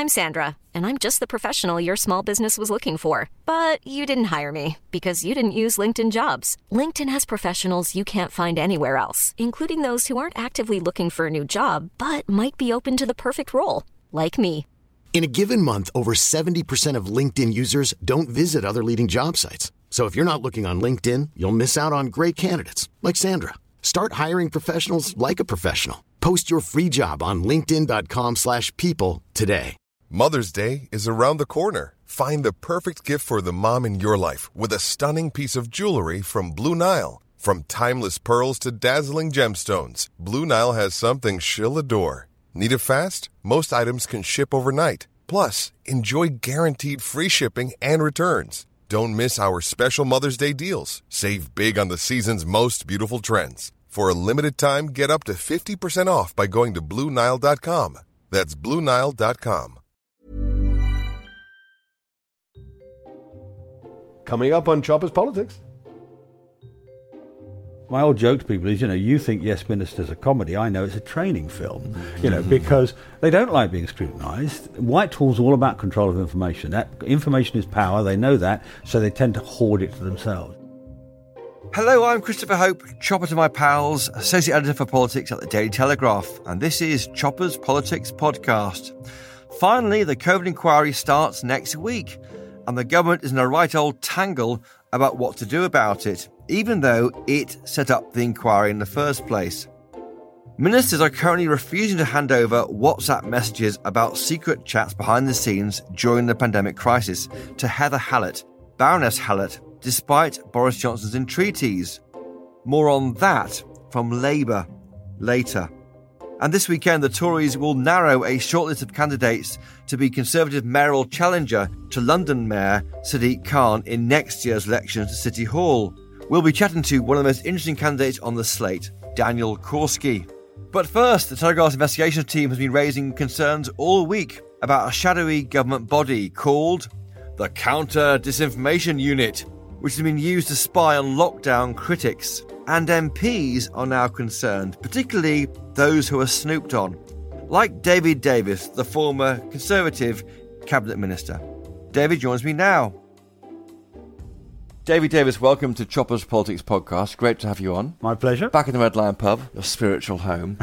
I'm Sandra, and I'm just the professional your small business was looking for. But you didn't hire me because you didn't use LinkedIn Jobs. LinkedIn has professionals you can't find anywhere else, including those who aren't actively looking for a new job, but might be open to the perfect role, like me. In a given month, over 70% of LinkedIn users don't visit other leading job sites. So if you're not looking on LinkedIn, you'll miss out on great candidates like Sandra. Start hiring professionals like a professional. Post your free job on linkedin.com/people today. Mother's Day is around the corner. Find the perfect gift for the mom in your life with a stunning piece of jewelry from Blue Nile. From timeless pearls to dazzling gemstones, Blue Nile has something she'll adore. Need it fast? Most items can ship overnight. Plus, enjoy guaranteed free shipping and returns. Don't miss our special Mother's Day deals. Save big on the season's most beautiful trends. For a limited time, get up to 50% off by going to BlueNile.com. That's BlueNile.com. Coming up on Choppers Politics. My old joke to people is, you think Yes Minister's a comedy. I know it's a training film, because they don't like being scrutinised. Whitehall's all about control of information. That information is power. They know that, so they tend to hoard it to themselves. Hello, I'm Christopher Hope, chopper to my pals, Associate Editor for Politics at the Daily Telegraph, and this is Choppers Politics Podcast. Finally, the COVID inquiry starts next week, and the government is in a right old tangle about what to do about it, even though it set up the inquiry in the first place. Ministers are currently refusing to hand over WhatsApp messages about secret chats behind the scenes during the pandemic crisis to Heather Hallett, Baroness Hallett, despite Boris Johnson's entreaties. More on that from Labour later. And this weekend, the Tories will narrow a shortlist of candidates to be Conservative mayoral challenger to London Mayor Sadiq Khan in next year's elections to City Hall. We'll be chatting to one of the most interesting candidates on the slate, Daniel Korski. But first, the Telegraph's investigations team has been raising concerns all week about a shadowy government body called the Counter-Disinformation Unit, which has been used to spy on lockdown critics. And MPs are now concerned, particularly those who are snooped on, like David Davis, the former Conservative Cabinet Minister. David joins me now. David Davis, welcome to Choppers Politics Podcast. Great to have you on. My pleasure. Back in the Red Lion pub, your spiritual home.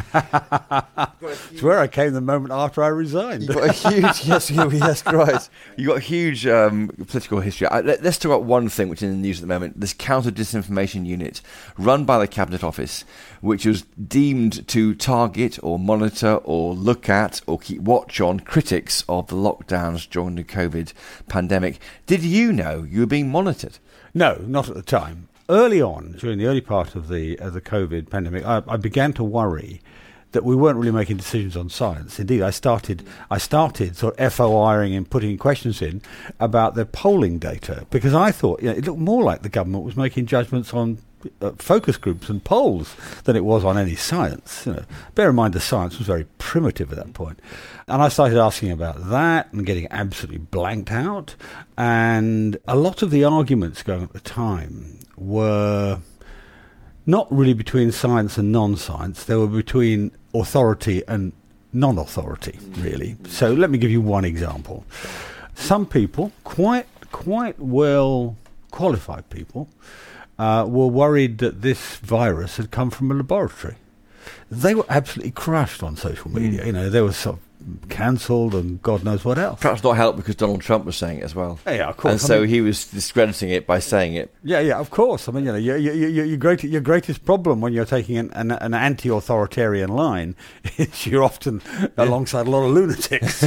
It's where I came the moment after I resigned. You've got a huge, yes, right. You've got a huge political history. Let's talk about one thing which is in the news at the moment, this Counter-Disinformation Unit run by the Cabinet Office, which was deemed to target or monitor or look at or keep watch on critics of the lockdowns during the COVID pandemic. Did you know you were being monitored? No, not at the time. Early on, during the early part of the COVID pandemic, I began to worry that we weren't really making decisions on science. Indeed, I started sort of FOIing and putting questions in about the polling data, because I thought it looked more like the government was making judgments on focus groups and polls than it was on any science. Bear in mind the science was very primitive at that point. And I started asking about that and getting absolutely blanked out. And a lot of the arguments going at the time were not really between science and non-science. They were between authority and non-authority, really. So let me give you one example. Some people, quite well qualified people, were worried that this virus had come from a laboratory. They were absolutely crushed on social media. They were sort of cancelled and God knows what else. Perhaps not helped because Donald Trump was saying it as well. Yeah, of course. And so he was discrediting it by saying it. Yeah, of course. I mean, your greatest problem when you're taking an anti-authoritarian line is you're often alongside a lot of lunatics,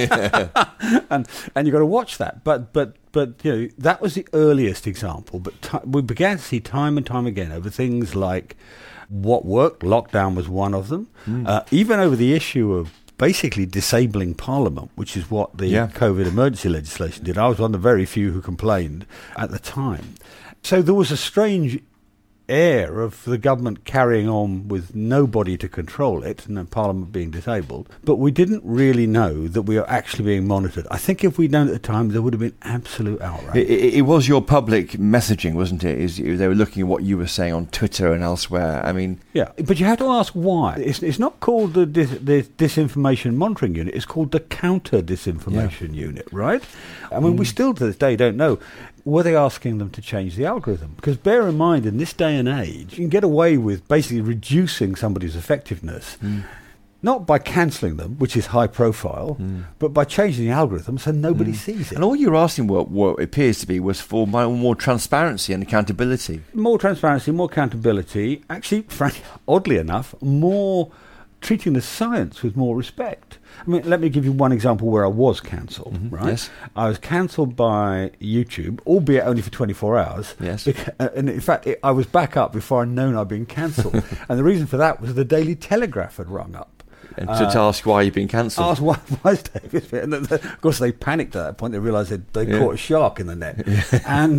and you've got to watch that. But that was the earliest example. But we began to see time and time again over things like what worked. Lockdown was one of them. Even over the issue of basically disabling Parliament, which is what the COVID emergency legislation did. I was one of the very few who complained at the time. So there was a strange air of the government carrying on with nobody to control it, and Parliament being disabled, but we didn't really know that we were actually being monitored. I think if we'd known at the time, there would have been absolute outrage. It was your public messaging, wasn't it? They were looking at what you were saying on Twitter and elsewhere. I mean... Yeah, but you have to ask why. It's not called the Disinformation Monitoring Unit, it's called the Counter-Disinformation Unit, right? I mean, we still to this day don't know. Were they asking them to change the algorithm? Because bear in mind, in this day and age, you can get away with basically reducing somebody's effectiveness, not by cancelling them, which is high profile, but by changing the algorithm so nobody sees it. And all you're asking, what appears to be, was for more transparency and accountability. More transparency, more accountability. Actually, frankly, oddly enough, more treating the science with more respect. I mean, let me give you one example where I was cancelled, right? Yes. I was cancelled by YouTube, albeit only for 24 hours. Yes. And in fact, I was back up before I'd known I'd been cancelled. And the reason for that was the Daily Telegraph had rung up. And to ask why you've been cancelled. Asked why is David? And of course, they panicked at that point. They realised they caught a shark in the net. And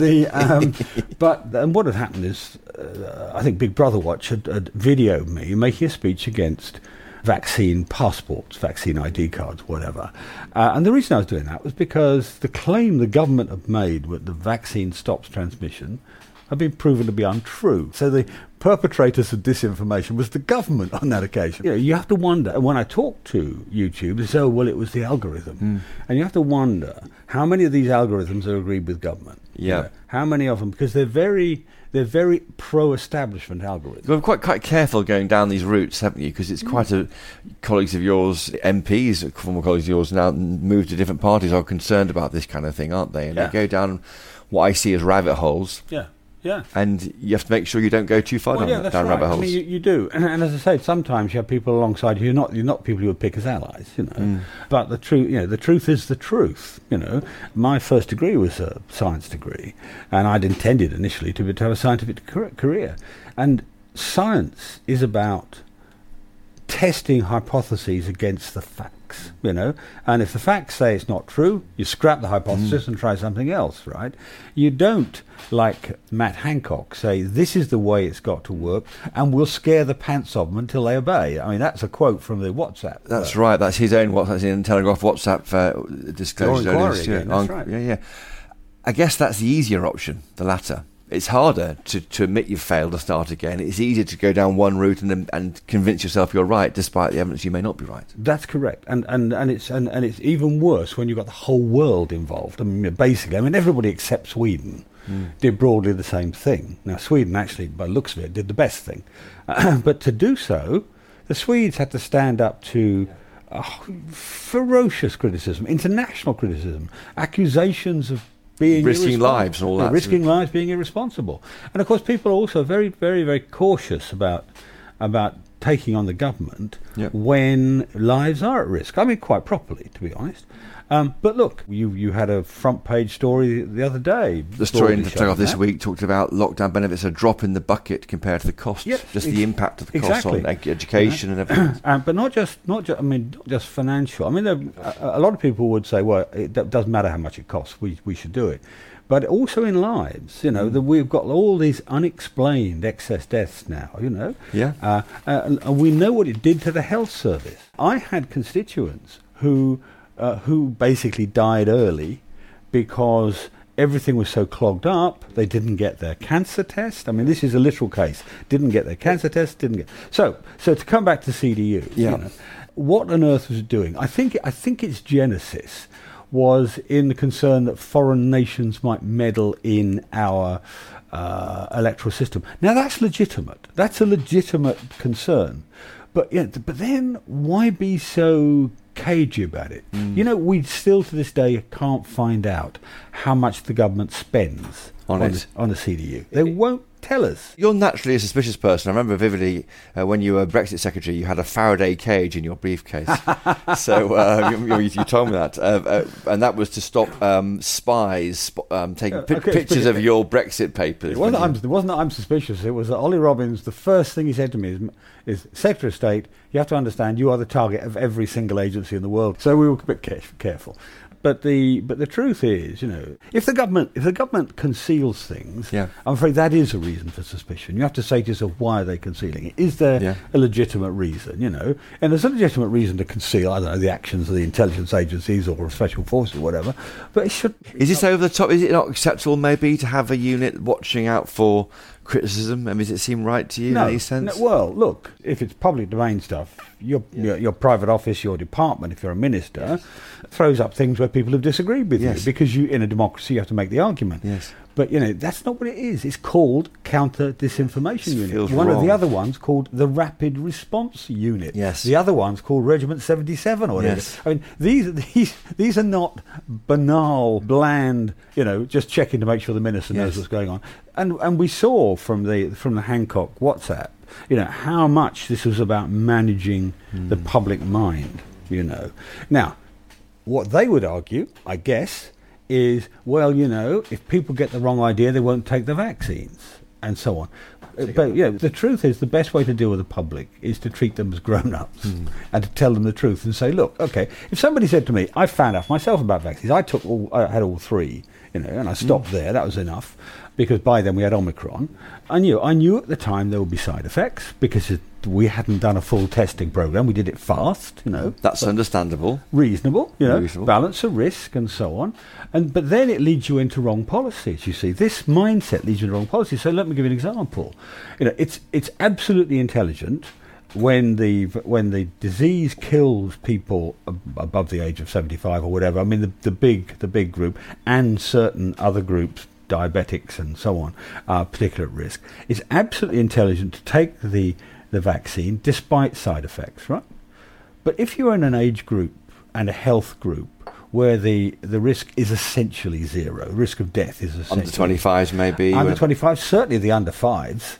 what had happened is, I think Big Brother Watch had videoed me making a speech against vaccine passports, vaccine ID cards, whatever. And the reason I was doing that was because the claim the government had made that the vaccine stops transmission had been proven to be untrue. So the perpetrators of disinformation was the government on that occasion. You have to wonder, and when I talk to YouTube, they say, oh, well, it was the algorithm. And you have to wonder how many of these algorithms are agreed with government. Yeah. How many of them? Because they're very pro-establishment algorithms. You've been quite careful going down these routes, haven't you? Because it's quite colleagues of yours, MPs, former colleagues of yours now moved to different parties, are concerned about this kind of thing, aren't they? And they go down what I see as rabbit holes. Yeah. And you have to make sure you don't go too far down rabbit holes. I mean, you do. And as I say, sometimes you have people alongside you. You're not people you would pick as allies, But the truth is the truth, My first degree was a science degree, and I'd intended initially to have a scientific career. And science is about testing hypotheses against the facts, and if the facts say it's not true, you scrap the hypothesis and try something else, right? You don't, like Matt Hancock, say this is the way it's got to work and we'll scare the pants of them until they obey. I mean, that's a quote from the WhatsApp. That's right, that's his own WhatsApp, in Telegraph WhatsApp disclosure. That's right. Yeah. I guess that's the easier option, the latter. It's harder to admit you've failed to start again. It's easier to go down one route and convince yourself you're right, despite the evidence you may not be right. That's correct, and it's even worse when you've got the whole world involved. I mean, basically, everybody except Sweden did broadly the same thing. Now, Sweden actually, by the looks of it, did the best thing, but to do so, the Swedes had to stand up to ferocious criticism, international criticism, accusations of risking lives and all that. Risking lives, being irresponsible. And of course people are also very, very, very cautious about taking on the government when lives are at risk. I mean, quite properly, to be honest. But look, you had a front page story the other day. The story in the Telegraph this week talked about lockdown benefits, a drop in the bucket compared to the costs. Yes, just the impact of the costs on education and everything. But not just financial. I mean, a lot of people would say, well, it doesn't matter how much it costs. We should do it. But also in lives, that we've got all these unexplained excess deaths now, and we know what it did to the health service. I had constituents who basically died early because everything was so clogged up. They didn't get their cancer test. I mean, this is a literal case. Didn't get their cancer test. So to come back to CDU, what on earth was it doing? I think its genesis was in the concern that foreign nations might meddle in our electoral system. Now that's legitimate. That's a legitimate concern. But then why be so cagey about it? We still to this day can't find out how much the government spends on a CDU. They won't tell us. You're naturally a suspicious person. I remember vividly when you were Brexit Secretary, you had a Faraday cage in your briefcase. So you told me that. And that was to stop spies taking pictures of your Brexit papers. It wasn't that I'm suspicious. It was that Ollie Robbins, the first thing he said to me is Secretary of State, you have to understand you are the target of every single agency in the world. So we were a bit careful. But the truth is, if the government conceals things, I'm afraid that is a reason for suspicion. You have to say to yourself, why are they concealing it? Is there a legitimate reason? And there's a legitimate reason to conceal, I don't know, the actions of the intelligence agencies or special forces or whatever. But it should. Is this over the top? Is it not acceptable, maybe, to have a unit watching out for criticism? I mean, does it seem right to you in any sense? Well, look, if it's public domain stuff, your private office, your department, if you're a minister, throws up things where people have disagreed with you, because in a democracy you have to make the argument. Yes. But, that's not what it is. It's called Counter-Disinformation Unit. One of the other ones called the Rapid Response Unit. Yes. The other one's called Regiment 77 or whatever. Yes. I mean, these are not banal, bland, just checking to make sure the minister knows what's going on. And we saw from the Hancock WhatsApp, how much this was about managing the public mind, Now, what they would argue, I guess, is, well, if people get the wrong idea, they won't take the vaccines, and so on. But the truth is, the best way to deal with the public is to treat them as grown-ups and to tell them the truth and say, look, okay, if somebody said to me, I found out myself about vaccines, I had all three, and I stopped there, that was enough, because by then we had Omicron. I knew at the time there would be side effects because we hadn't done a full testing program. We did it fast, That's understandable. Reasonable, balance of risk and so on. But then it leads you into wrong policies, you see. This mindset leads you into wrong policies. So let me give you an example. It's absolutely intelligent when the disease kills people above the age of 75 or whatever. I mean, the big group and certain other groups, diabetics and so on, are particularly at risk. It's absolutely intelligent to take the vaccine despite side effects, right? But if you're in an age group and a health group where the risk is essentially zero, risk of death is essentially... Under 25s maybe. Under 25s, certainly the under 5s,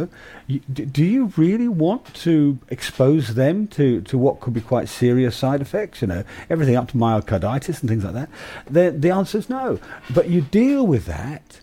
do you really want to expose them to what could be quite serious side effects, everything up to myocarditis and things like that? The answer is no. But you deal with that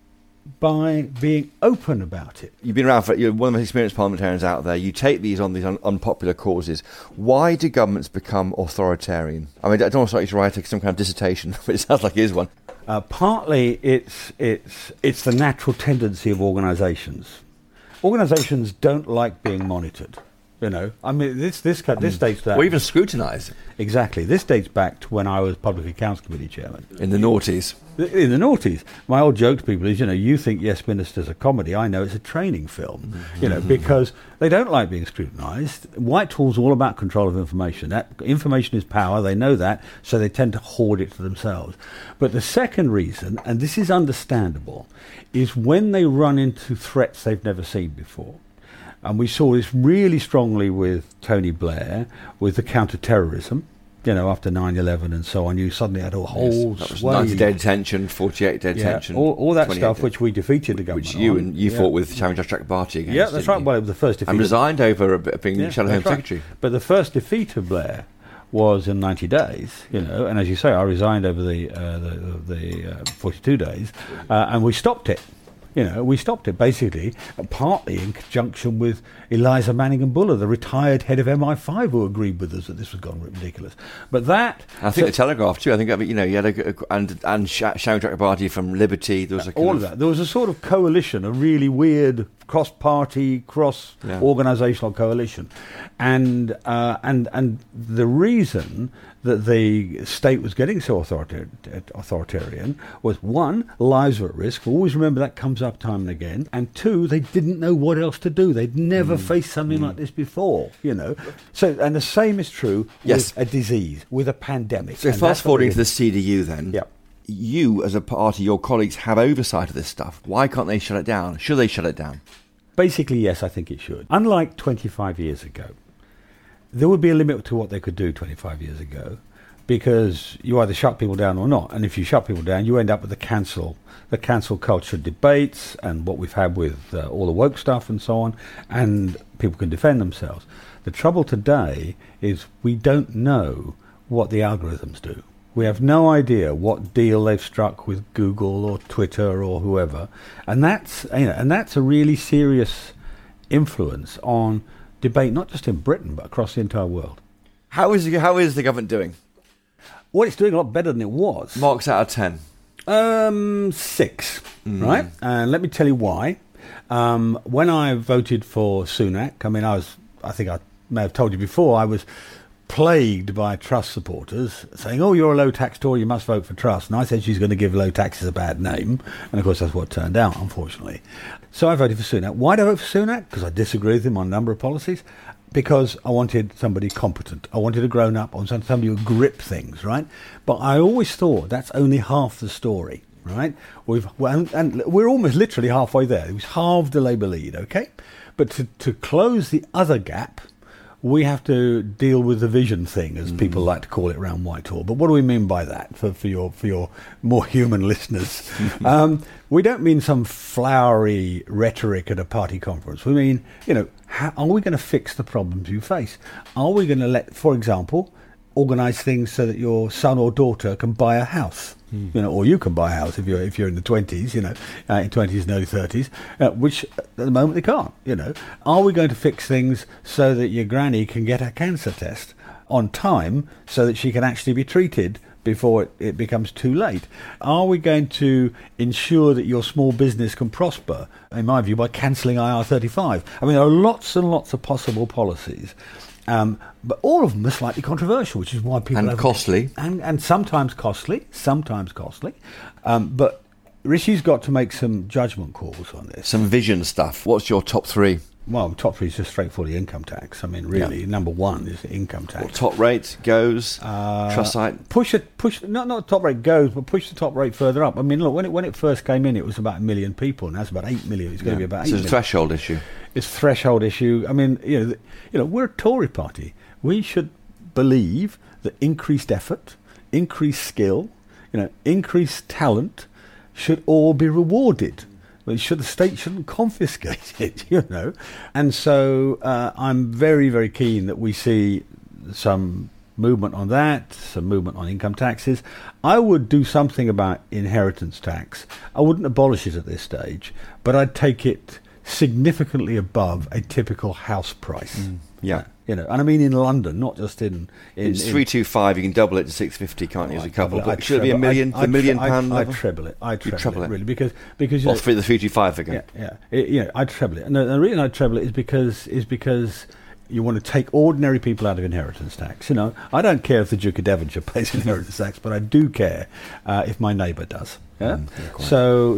by being open about it. You've been around for, you're one of the most experienced parliamentarians out there. You take these on these unpopular causes. Why do governments become authoritarian? I mean, I don't want to write some kind of dissertation, but it sounds like it is one. Partly it's the natural tendency of organisations. Organisations don't like being monitored. I mean, this dates back. Or even scrutinised. Exactly. This dates back to when I was Public Accounts Committee chairman. In the noughties. In the noughties. My old joke to people is, you think Yes Minister's a comedy. I know it's a training film, because they don't like being scrutinised. Whitehall's all about control of information. That information is power. They know that, so they tend to hoard it to themselves. But the second reason, and this is understandable, is when they run into threats they've never seen before. And we saw this really strongly with Tony Blair, with the counter-terrorism, after 9/11 and so on. You suddenly had a whole sway. 90-day detention, 48-day detention. All that stuff which we defeated the government Which you fought with Sharon Chakrabarti against. Yeah, that's right. Well, it was the first defeat. And resigned over being Shadow Home Secretary. But the first defeat of Blair was in 90 days, and as you say, I resigned over the 42 days, and we stopped it. We stopped it basically, partly in conjunction with Eliza Manningham Buller, the retired head of MI5, who agreed with us that this was gone ridiculous. But that, I think the Telegraph too. I think you had and Sharon Chakrabarti from Liberty. There was all of that. There was a sort of coalition, a really weird cross-party, cross-organisational coalition, and the reason that the state was getting so authoritarian was, one, lives were at risk. Always remember that comes up time and again. And two, they didn't know what else to do. They'd never faced something like this before, So, and the same is true with a disease, with a pandemic. So fast forwarding to the CDU then. Yep. You, as a party, your colleagues have oversight of this stuff. Why can't they shut it down? Should they shut it down? Basically, yes, I think it should. Unlike 25 years ago, there would be a limit to what they could do 25 years ago, because you either shut people down or not. And if you shut people down, you end up with the cancel culture debates and what we've had with all the woke stuff and so on, and people can defend themselves. The trouble today is we don't know what the algorithms do. We have no idea what deal they've struck with Google or Twitter or whoever, and that's a really serious influence on debate, not just in Britain but across the entire world. How is the government doing? Well, it's doing a lot better than it was. Marks out of 10. 6, right? And let me tell you why. When I voted for Sunak, I think I may have told you before, I was plagued by Truss supporters saying, oh, you're a low tax Tory, you must vote for Truss. And I said she's going to give low taxes a bad name. And of course, that's what turned out, unfortunately. So I voted for Sunak. Why did I vote for Sunak? Because I disagree with him on a number of policies. Because I wanted somebody competent. I wanted a grown-up. I wanted somebody who would grip things, right? But I always thought that's only half the story, right? And we're almost literally halfway there. It was halved the Labour lead, okay? But to close the other gap, we have to deal with the vision thing, as people like to call it around Whitehall. But what do we mean by that for your more human listeners? We don't mean some flowery rhetoric at a party conference. We mean, how are we going to fix the problems you face? Are we going to let, for example, organise things so that your son or daughter can buy a house? Or you can buy a house if you're in the 20s, in 20s and early 30s, which at the moment they can't. Are we going to fix things so that your granny can get a cancer test on time so that she can actually be treated before it becomes too late? Are we going to ensure that your small business can prosper, in my view, by cancelling IR35? There are lots and lots of possible policies. But all of them are slightly controversial, which is why people... And costly. And sometimes costly. But Rishi's got to make some judgment calls on this. Some vision stuff. What's your top 3? Well, top 3 is just straightforwardly income tax. Number 1 is income tax. Well, top rate goes, Trussite. Push. Not top rate goes, but push the top rate further up. Look, when it first came in, it was about 1 million people, and that's about 8 million. It's going to be about 8 million. It's a threshold issue. It's a threshold issue. We're a Tory party. We should believe that increased effort, increased skill, increased talent should all be rewarded. The state shouldn't confiscate it, And so I'm very, very keen that we see some movement on that, some movement on income taxes. I would do something about inheritance tax. I wouldn't abolish it at this stage, but I'd take it significantly above a typical house price. And I mean in London, not just in it's 325. You can double it to 650, can't you? As a couple, but should it be £1 million? The £1 million level? I'd treble it. I'd treble it really because for the 325 again. I'd treble it. And the reason I'd treble it is because you want to take ordinary people out of inheritance tax. I don't care if the Duke of Devonshire pays inheritance tax, but I do care if my neighbour does. Yeah. So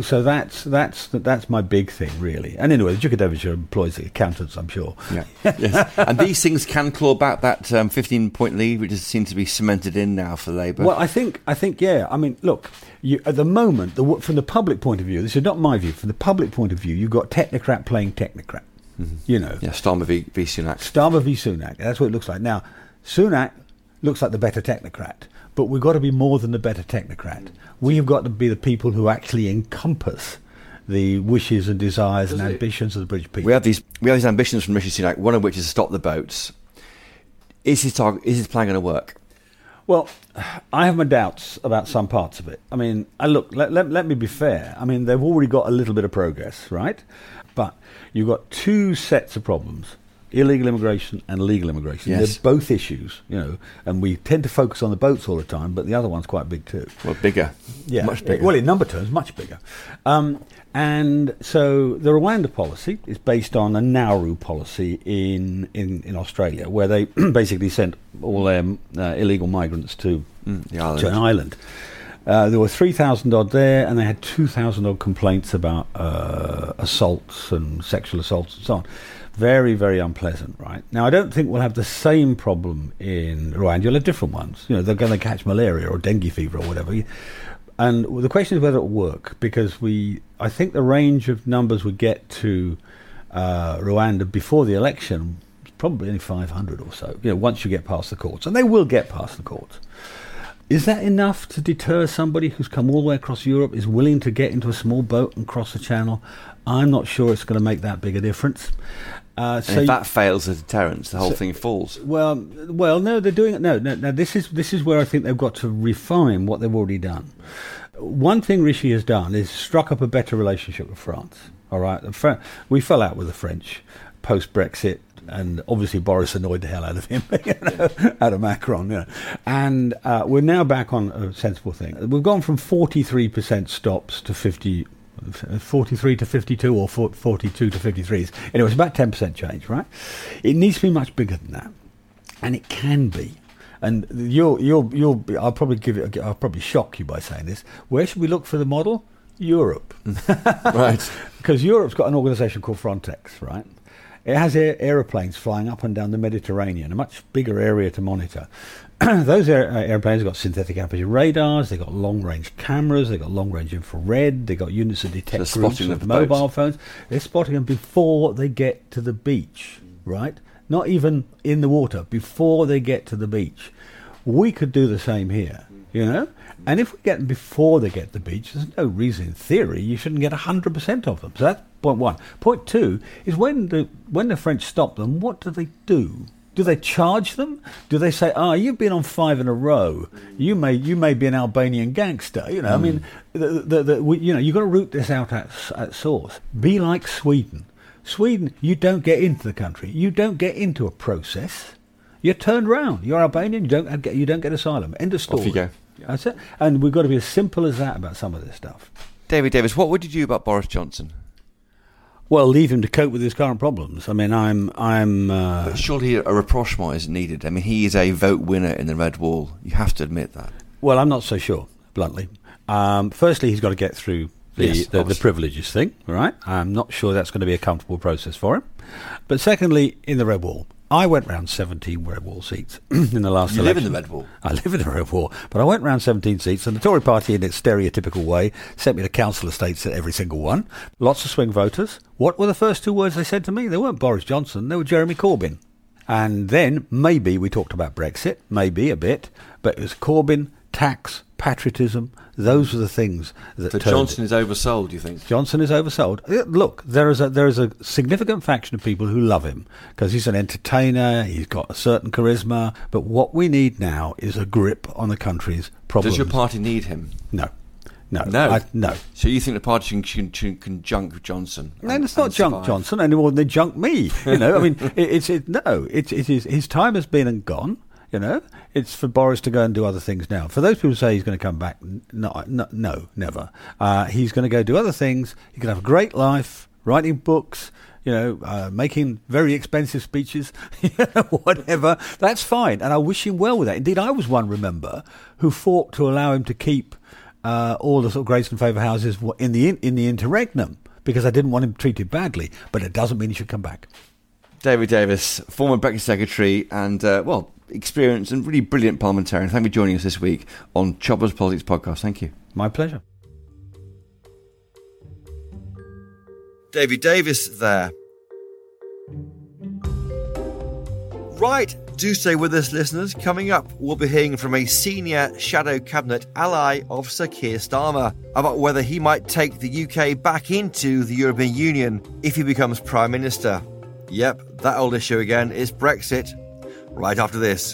that's my big thing, really. And anyway, the Duke of Devonshire employs the accountants, I'm sure. Yeah. Yes. And these things can claw back that 15-point lead, which seems to be cemented in now for Labour. Well, I think, yeah. Look, at the moment, from the public point of view, this is not my view. From the public point of view, you've got technocrat playing technocrat. Starmer v Sunak. Starmer v Sunak. That's what it looks like. Now, Sunak looks like the better technocrat, but we've got to be more than the better technocrat. We have got to be the people who actually encompass the wishes and desires and ambitions of the British people. We have these ambitions from Rishi Sunak, one of which is to stop the boats. Is his plan going to work? Well, I have my doubts about some parts of it. Look, let me be fair. They've already got a little bit of progress, right? But you've got 2 sets of problems. Illegal immigration and legal immigration. Yes. They're both issues, and we tend to focus on the boats all the time, but the other one's quite big too. Well, bigger. Yeah. Much bigger. Well, in number terms, much bigger. And so the Rwanda policy is based on a Nauru policy in Australia, where they basically sent all their illegal migrants to an island. There were 3,000 odd there, and they had 2,000 odd complaints about assaults and sexual assaults and so on. Very, very unpleasant, right? Now, I don't think we'll have the same problem in Rwanda. You'll have different ones. They're going to catch malaria or dengue fever or whatever. And the question is whether it will work, because I think the range of numbers we get to Rwanda before the election is probably only 500 or so, once you get past the courts. And they will get past the courts. Is that enough to deter somebody who's come all the way across Europe, is willing to get into a small boat and cross the channel? I'm not sure it's going to make that big a difference. And if that fails as a deterrent, the whole thing falls. Well, no, they're doing it. No. This is where I think they've got to refine what they've already done. One thing Rishi has done is struck up a better relationship with France. All right, we fell out with the French post-Brexit. and obviously Boris annoyed the hell out of him, out of Macron. And we're now back on a sensible thing. We've gone from 43% stops to 43 to 52 or 42 to 53s. Anyway, it's about 10% change, right? It needs to be much bigger than that, and it can be. And I'll probably shock you by saying this. Where should we look for the model? Europe. Right. Because Europe's got an organisation called Frontex, right? It has aeroplanes flying up and down the Mediterranean, a much bigger area to monitor. Those airplanes have got synthetic aperture radars, they've got long-range cameras, they've got long-range infrared, they've got units that detect groups of mobile phones. They're spotting them before they get to the beach, right? Not even in the water, before they get to the beach. We could do the same here, And if we get them before they get to the beach, there's no reason, in theory, you shouldn't get 100% of them. So that's point one. Point two is when the French stop them, what do they do? Do they charge them? Do they say, you've been on 5 in a row. You may be an Albanian gangster. I mean, you've got to root this out at source. Be like Sweden. Sweden, you don't get into the country. You don't get into a process. You're turned round. You're Albanian. You don't get asylum. End of story. Off you go. That's it. And we've got to be as simple as that about some of this stuff. David Davis, what would you do about Boris Johnson? Well, leave him to cope with his current problems. I mean, But surely a rapprochement is needed. I mean, he is a vote winner in the Red Wall. You have to admit that. Well, I'm not so sure, bluntly. Firstly, he's got to get through the privileges thing, right? I'm not sure that's going to be a comfortable process for him. But secondly, in the Red Wall, I went round 17 Red Wall seats in the last election. You live in the Red Wall? I live in the Red Wall. But I went round 17 seats, and the Tory party, in its stereotypical way, sent me to council estates at every single one. Lots of swing voters. What were the first 2 words they said to me? They weren't Boris Johnson, they were Jeremy Corbyn. And then maybe we talked about Brexit, maybe a bit, but it was Corbyn, tax, patriotism. Those are the things that. So Johnson is oversold, do you think? Johnson is oversold. Look, there is a significant faction of people who love him because he's an entertainer. He's got a certain charisma. But what we need now is a grip on the country's problems. Does your party need him? No. No. So you think the party can junk Johnson? No, it's not junk Johnson any more than they junk me. I mean, it is. His time has been and gone. It's for Boris to go and do other things now. For those people who say he's going to come back, no, never. He's going to go do other things. He can have a great life, writing books, making very expensive speeches, whatever. That's fine, and I wish him well with that. Indeed, I was one, remember, who fought to allow him to keep all the sort of grace and favour houses in the interregnum because I didn't want him treated badly. But it doesn't mean he should come back. David Davis, former Brexit Secretary and, experienced and really brilliant parliamentarian. Thank you for joining us this week on Choppers Politics Podcast. Thank you. My pleasure. David Davis there. Right, do stay with us, listeners. Coming up, we'll be hearing from a senior shadow cabinet ally of Sir Keir Starmer about whether he might take the UK back into the European Union if he becomes Prime Minister. Yep, that old issue again is Brexit. Right after this.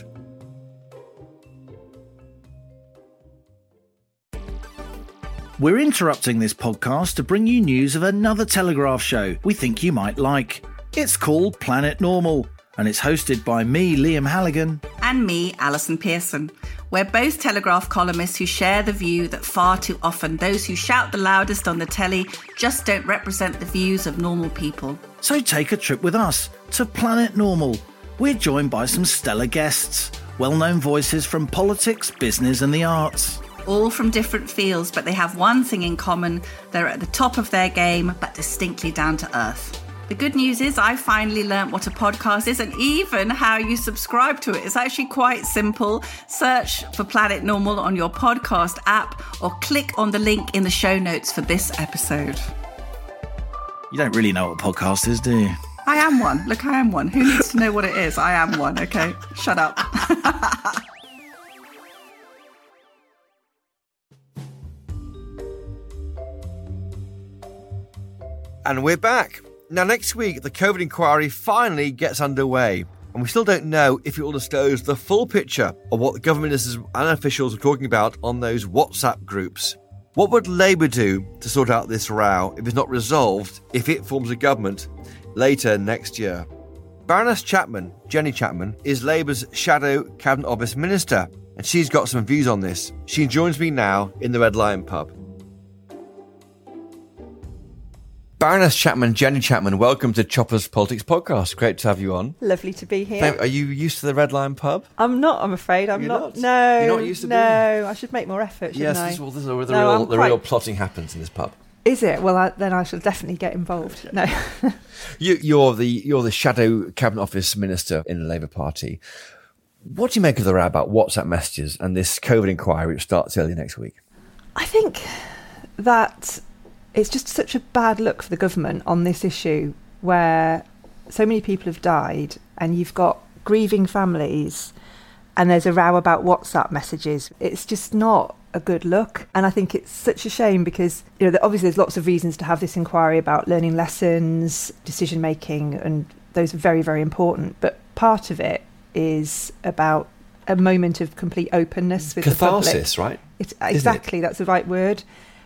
We're interrupting this podcast to bring you news of another Telegraph show we think you might like. It's called Planet Normal, and it's hosted by me, Liam Halligan. And me, Alison Pearson. We're both Telegraph columnists who share the view that far too often those who shout the loudest on the telly just don't represent the views of normal people. So take a trip with us to Planet Normal. We're joined by some stellar guests, well-known voices from politics, business and the arts. All from different fields, but they have one thing in common. They're at the top of their game, but distinctly down to earth. The good news is I finally learnt what a podcast is and even how you subscribe to it. It's actually quite simple. Search for Planet Normal on your podcast app or click on the link in the show notes for this episode. You don't really know what a podcast is, do you? I am one. Look, I am one. Who needs to know what it is? I am one, okay? Shut up. And we're back. Now, next week, the COVID inquiry finally gets underway, and we still don't know if it will disclose the full picture of what the government ministers and officials are talking about on those WhatsApp groups. What would Labour do to sort out this row if it's not resolved if it forms a government later next year? Baroness Chapman, Jenny Chapman, is Labour's shadow Cabinet Office Minister, and she's got some views on this. She joins me now in the Red Lion pub. Baroness Chapman, Jenny Chapman, welcome to Chopper's Politics Podcast. Great to have you on. Lovely to be here. Are you used to the Red Lion pub? I'm not, I'm afraid. I'm You're not. not? No. You're not used to being? No, I should make more effort, shouldn't I? Yes, this is where the real plotting happens in this pub. Is it? Well, then I shall definitely get involved. No. You're the shadow Cabinet Office Minister in the Labour Party. What do you make of the row about WhatsApp messages and this COVID inquiry which starts early next week? I think that it's just such a bad look for the government on this issue where so many people have died and you've got grieving families and there's a row about WhatsApp messages. It's just not a good look. And I think it's such a shame because, obviously there's lots of reasons to have this inquiry about learning lessons, decision making, and those are very, very important. But part of it is about a moment of complete openness with catharsis, the public. Right? Exactly, that's the right word.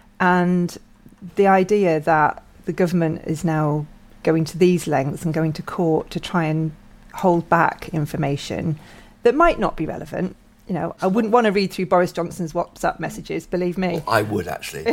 And the idea that the government is now going to these lengths and going to court to try and hold back information that might not be relevant. I wouldn't want to read through Boris Johnson's WhatsApp messages, believe me. Well, I would actually,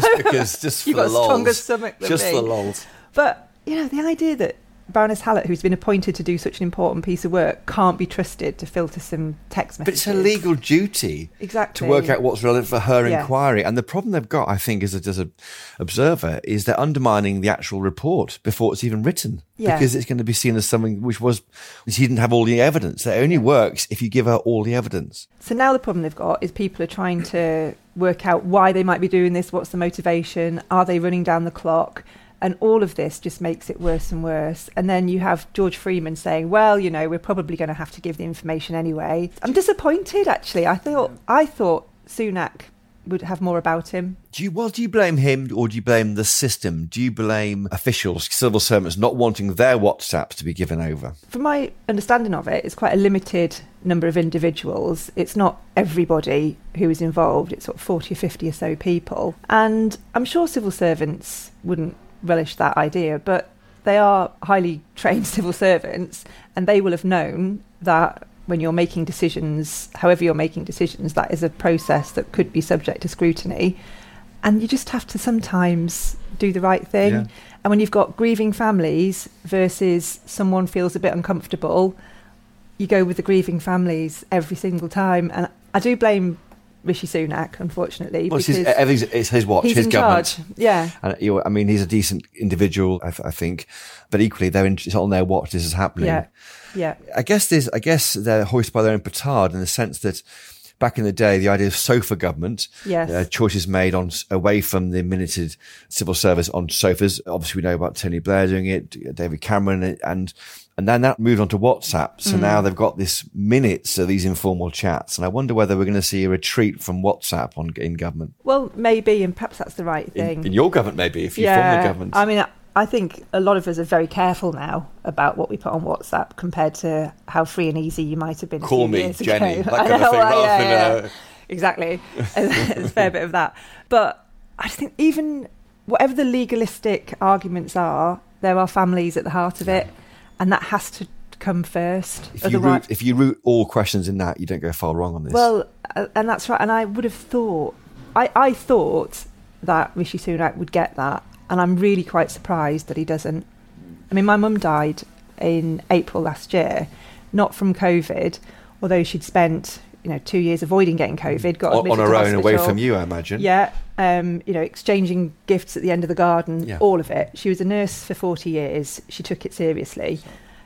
just for You've the got a lols. stronger stomach than just me. for the lols. But, the idea that Baroness Hallett, who's been appointed to do such an important piece of work, can't be trusted to filter some text messages. But it's her legal duty to work out what's relevant for her inquiry. And the problem they've got, I think, as an observer, is they're undermining the actual report before it's even written. Yeah. Because it's going to be seen as something which she didn't have all the evidence. That only works if you give her all the evidence. So now the problem they've got is people are trying to work out why they might be doing this, what's the motivation, are they running down the clock? And all of this just makes it worse and worse. And then you have George Freeman saying, well, we're probably going to have to give the information anyway. I'm disappointed, actually. I thought Sunak would have more about him. Do you blame him or do you blame the system? Do you blame officials, civil servants, not wanting their WhatsApps to be given over? From my understanding of it, it's quite a limited number of individuals. It's not everybody who is involved. It's sort of 40 or 50 or so people. And I'm sure civil servants wouldn't relish that idea, but they are highly trained civil servants and they will have known that when you're making decisions, however you're making decisions, that is a process that could be subject to scrutiny, and you just have to sometimes do the right thing. Yeah. And when you've got grieving families versus someone feels a bit uncomfortable, you go with the grieving families every single time. And I do blame Rishi Sunak, unfortunately. Well, because it's his watch, he's his in government. charge. Yeah. And he's a decent individual, I think, but equally, it's on their watch this is happening. Yeah. Yeah. I guess they're hoisted by their own petard in the sense that back in the day, the idea of sofa government, yes. Choices made away from the minuted civil service on sofas. Obviously, we know about Tony Blair doing it, David Cameron, and then that moved on to WhatsApp. So now they've got this minutes of these informal chats. And I wonder whether we're going to see a retreat from WhatsApp in government. Well, maybe, and perhaps that's the right thing. In your government, maybe, if you form the government. I mean, I think a lot of us are very careful now about what we put on WhatsApp compared to how free and easy you might have been. Call me, years Jenny, ago. that kind of thing. Yeah. Exactly. There's a fair bit of that. But I just think even whatever the legalistic arguments are, there are families at the heart of it, and that has to come first. If you root all questions in that, you don't go far wrong on this. Well, and that's right. And I would have thought, I thought that Rishi Sunak would get that. And I'm really quite surprised that he doesn't. I mean, my mum died in April last year, not from COVID, although she'd spent 2 years avoiding getting COVID, got admitted on her to own, hospital. away from you, I imagine. Yeah, exchanging gifts at the end of the garden, all of it. She was a nurse for 40 years. She took it seriously,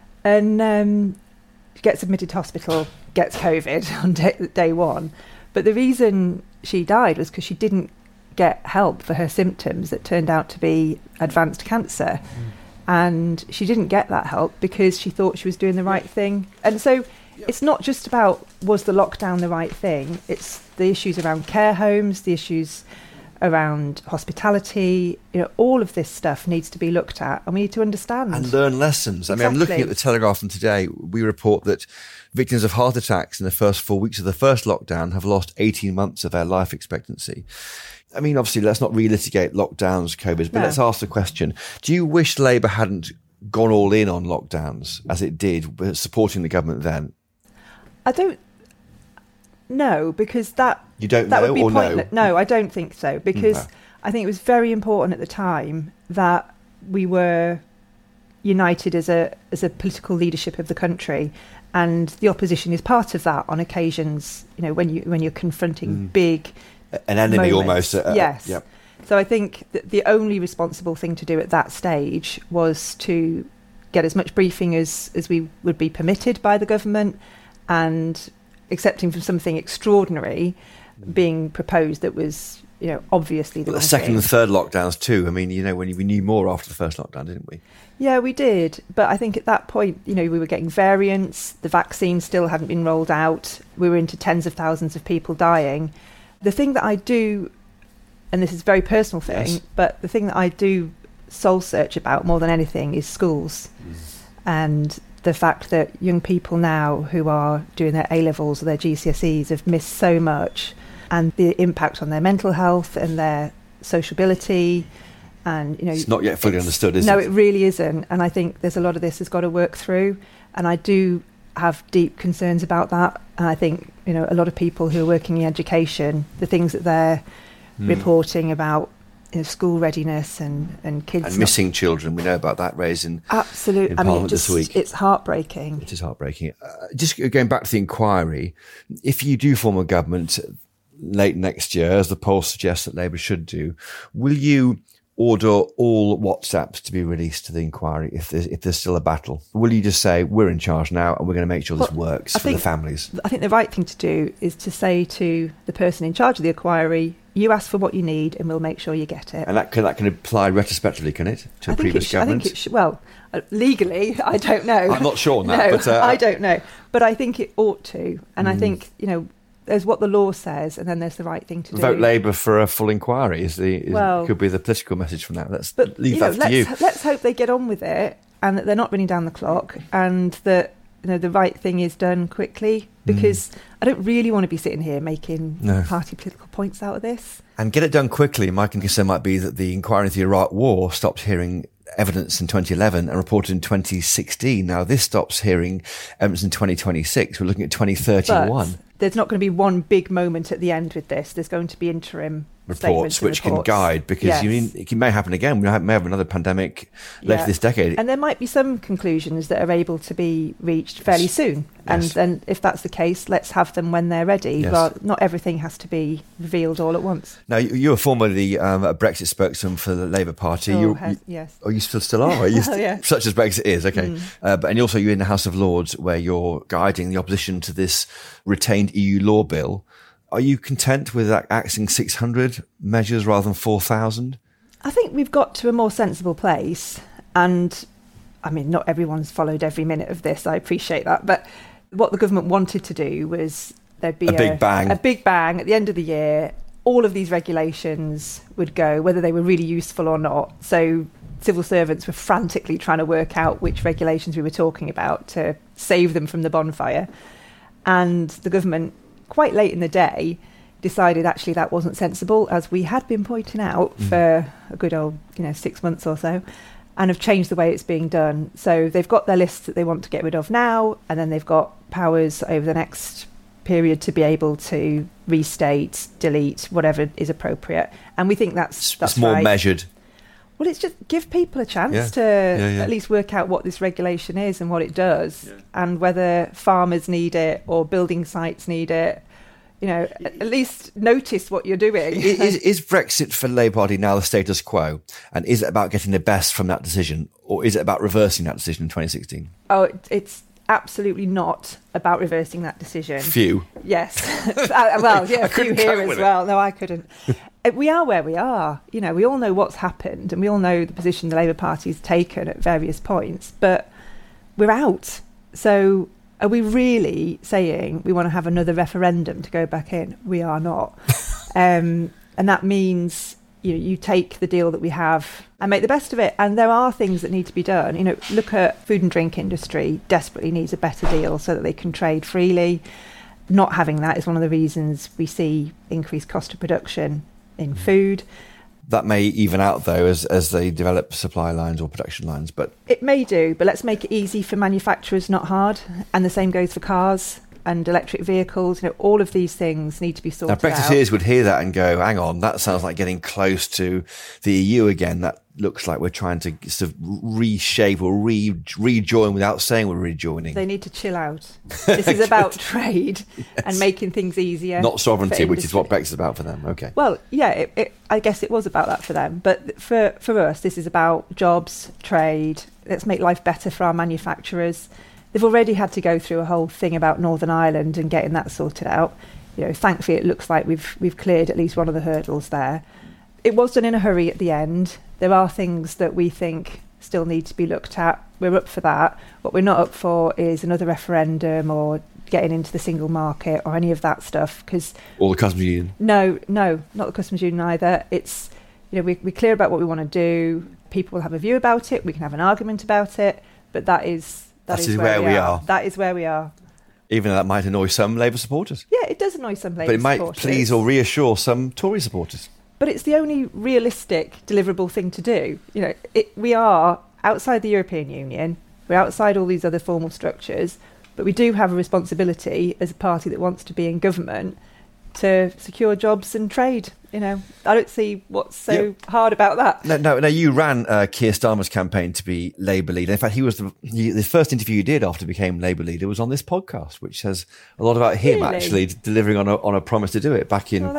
and gets admitted to hospital, gets COVID on day one. But the reason she died was because she didn't get help for her symptoms that turned out to be advanced cancer. And she didn't get that help because she thought she was doing the right thing. And so it's not just about was the lockdown the right thing, it's the issues around care homes, the issues around hospitality, all of this stuff needs to be looked at and we need to understand. And learn lessons. I mean, I'm looking at the Telegraph from today. We report that victims of heart attacks in the first 4 weeks of the first lockdown have lost 18 months of their life expectancy. I mean, obviously, let's not relitigate lockdowns, COVID, but let's ask the question. Do you wish Labour hadn't gone all in on lockdowns as it did, supporting the government then? I don't know, because that would be pointless. No, I don't think so, because I think it was very important at the time that we were united as a political leadership of the country, and the opposition is part of that on occasions. When you're confronting big an enemy moments. Almost. Yes. Yep. So I think that the only responsible thing to do at that stage was to get as much briefing as we would be permitted by the government, and accepting from something extraordinary being proposed that was, obviously the wrong second thing. and third lockdowns too. I mean, we knew more after the first lockdown, didn't we? Yeah, we did. But I think at that point, we were getting variants. The vaccine still hadn't been rolled out. We were into tens of thousands of people dying. The thing that I do, and this is a very personal thing, but the thing that I do soul search about more than anything is schools. And the fact that young people now who are doing their A-levels or their GCSEs have missed so much, and the impact on their mental health and their sociability. And it's not yet fully understood, is it? No, it really isn't. And I think there's a lot of this has got to work through, and I do have deep concerns about that. And I think a lot of people who are working in education, the things that they're reporting about school readiness and kids and missing children, we know about that raising absolutely. In Parliament this week. It's heartbreaking. It is heartbreaking. Just going back to the inquiry, if you do form a government late next year, as the poll suggests that Labour should do, will you order all WhatsApps to be released to the inquiry if there's still a battle? Will you just say, we're in charge now and we're going to make sure this works for the families? I think the right thing to do is to say to the person in charge of the inquiry, you ask for what you need and we'll make sure you get it. And that can apply retrospectively, can it, to a previous government? I think it should. Well, legally, I don't know. I'm not sure on that. No, but, I don't know. But I think it ought to. And I think, there's what the law says, and then there's the right thing to do. Vote Labour for a full inquiry could be the political message from that. Let's leave that to you. Let's hope they get on with it, and that they're not running down the clock, and that the right thing is done quickly. Because I don't really want to be sitting here making party political points out of this. And get it done quickly. My concern might be that the inquiry into the Iraq War stopped hearing evidence in 2011 and reported in 2016. Now this stops hearing evidence in 2026. We're looking at 2031. But there's not going to be one big moment at the end with this. There's going to be interim reports which can guide, because it may happen again. We may have another pandemic later this decade. And there might be some conclusions that are able to be reached fairly soon. And then if that's the case, let's have them when they're ready. Yes. Well, not everything has to be revealed all at once. Now, you were formerly a Brexit spokesman for the Labour Party. Yes. Oh, you still are? Such as Brexit is, okay. And also you're in the House of Lords, where you're guiding the opposition to this retained EU law bill. Are you content with axing 600 measures rather than 4,000? I think we've got to a more sensible place. And, I mean, not everyone's followed every minute of this. I appreciate that. But what the government wanted to do was there'd be a big bang. A big bang at the end of the year. All of these regulations would go, whether they were really useful or not. So civil servants were frantically trying to work out which regulations we were talking about to save them from the bonfire. And the government, quite late in the day, decided actually that wasn't sensible, as we had been pointing out for a good old 6 months or so, and have changed the way it's being done. So they've got their lists that they want to get rid of now, and then they've got powers over the next period to be able to restate, delete, whatever is appropriate. And we think that's more right. measured. Well, it's just give people a chance to at least work out what this regulation is and what it does, and whether farmers need it or building sites need it. At least notice what you're doing. Is Brexit for the Labour Party now the status quo? And is it about getting the best from that decision? Or is it about reversing that decision in 2016? Oh, it's absolutely not about reversing that decision. Few. Yes. A few here as well. No, I couldn't. We are where we are. We all know what's happened, and we all know the position the Labour Party's taken at various points, but we're out. So are we really saying we want to have another referendum to go back in? We are not. And that means you take the deal that we have and make the best of it. And there are things that need to be done. Look at food and drink industry desperately needs a better deal so that they can trade freely. Not having that is one of the reasons we see increased cost of production in food. That may even out, though, as they develop supply lines or production lines. But it may do, but let's make it easy for manufacturers, not hard. And the same goes for cars and electric vehicles. All of these things need to be sorted out. Now, Brexiteers would hear that and go, hang on, that sounds like getting close to the EU again. That looks like we're trying to sort of reshape or rejoin without saying we're rejoining. They need to chill out. This is about trade and making things easier. Not sovereignty, which is what Brexit's about for them. Okay. Well, yeah, I guess it was about that for them. But for us, this is about jobs, trade. Let's make life better for our manufacturers. They've already had to go through a whole thing about Northern Ireland and getting that sorted out. Thankfully, it looks like we've cleared at least one of the hurdles there. It was done in a hurry at the end. There are things that we think still need to be looked at. We're up for that. What we're not up for is another referendum or getting into the single market or any of that stuff. Or the customs union. No, not the customs union either. It's we're clear about what we want to do. People will have a view about it. We can have an argument about it. But that is where we are. That is where we are. Even though that might annoy some Labour supporters. Yeah, it does annoy some Labour supporters. But it might please or reassure some Tory supporters. But it's the only realistic, deliverable thing to do. We are outside the European Union. We're outside all these other formal structures. But we do have a responsibility as a party that wants to be in government to secure jobs and trade. I don't see what's so hard about that. No. You ran Keir Starmer's campaign to be Labour leader. In fact, he was the first interview you did after he became Labour leader was on this podcast, which says a lot about him actually delivering on a promise to do it back in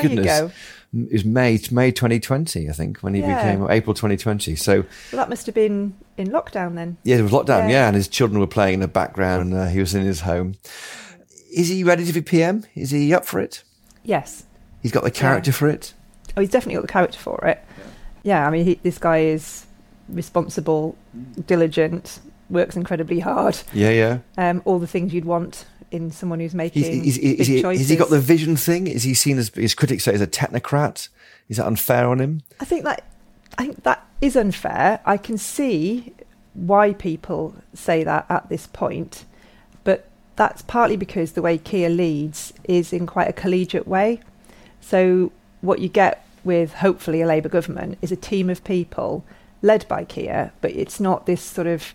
it was May 2020, I think, when he became April 2020. So that must have been in lockdown then. Yeah, it was lockdown. Yeah, and his children were playing in the background, and he was in his home. Is he ready to be PM? Is he up for it? Yes. He's got the character for it? Oh, he's definitely got the character for it. Yeah, I mean, this guy is responsible, diligent, works incredibly hard. Yeah. All the things you'd want in someone who's making big choices. Has he got the vision thing? Is he seen as his critics say as a technocrat? Is that unfair on him? I think that is unfair. I can see why people say that at this point, but that's partly because the way Keir leads is in quite a collegiate way. So what you get with hopefully a Labour government is a team of people led by Keir, but it's not this sort of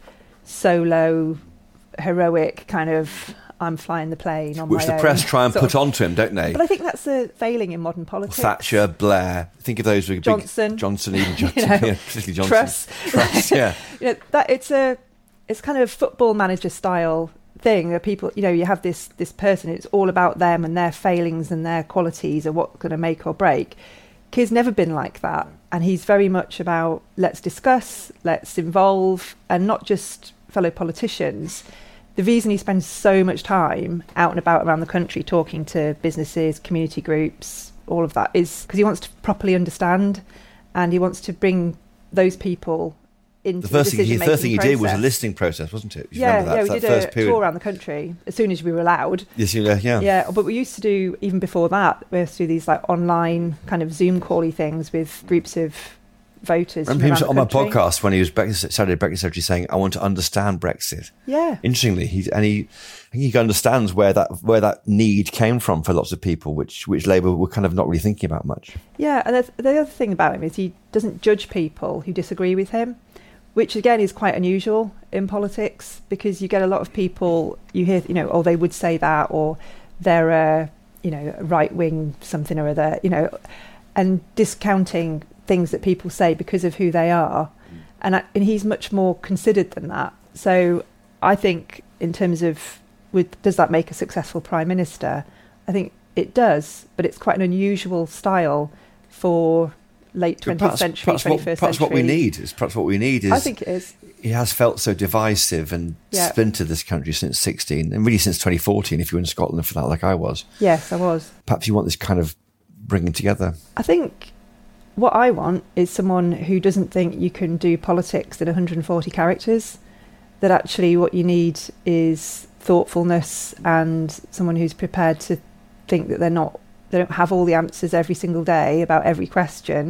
solo, heroic kind of I'm flying the plane on my own. Which the press try and put onto him, don't they? But I think that's a failing in modern politics. Thatcher, Blair, think of those. Johnson, even Johnson, particularly Johnson. Truss, yeah. That it's kind of football manager style thing that people, you have this person, it's all about them and their failings and their qualities are what's going to make or break. Keir's never been like that, and he's very much about let's discuss, let's involve, and not just fellow politicians. The reason he spends so much time out and about around the country talking to businesses, community groups, all of that is because he wants to properly understand, and he wants to bring those people into the decision-making process. The first thing he did was a listening process, wasn't it? We did a tour around the country as soon as we were allowed. Yes, yeah. Yeah, but we used to do, even before that, we used to do these online kind of Zoom call-y things with groups of voters. I remember him on my podcast when he was Saturday Brexit Secretary saying, "I want to understand Brexit." Yeah. Interestingly, he understands where that need came from for lots of people, which Labour were kind of not really thinking about much. Yeah, and the other thing about him is he doesn't judge people who disagree with him, which again is quite unusual in politics, because you get a lot of people, you hear, they would say that, or they're a right-wing something or other, and discounting things that people say because of who they are. And he's much more considered than that. So I think in terms of, does that make a successful Prime Minister? I think it does, but it's quite an unusual style for late 20th century, 21st century. Perhaps what we need is... I think it is. He has felt so divisive and splintered this country since 2016, and really since 2014, if you were in Scotland for that, like I was. Yes, I was. Perhaps you want this kind of bringing together. I think what I want is someone who doesn't think you can do politics in 140 characters, that actually what you need is thoughtfulness and someone who's prepared to think that they don't have all the answers every single day about every question.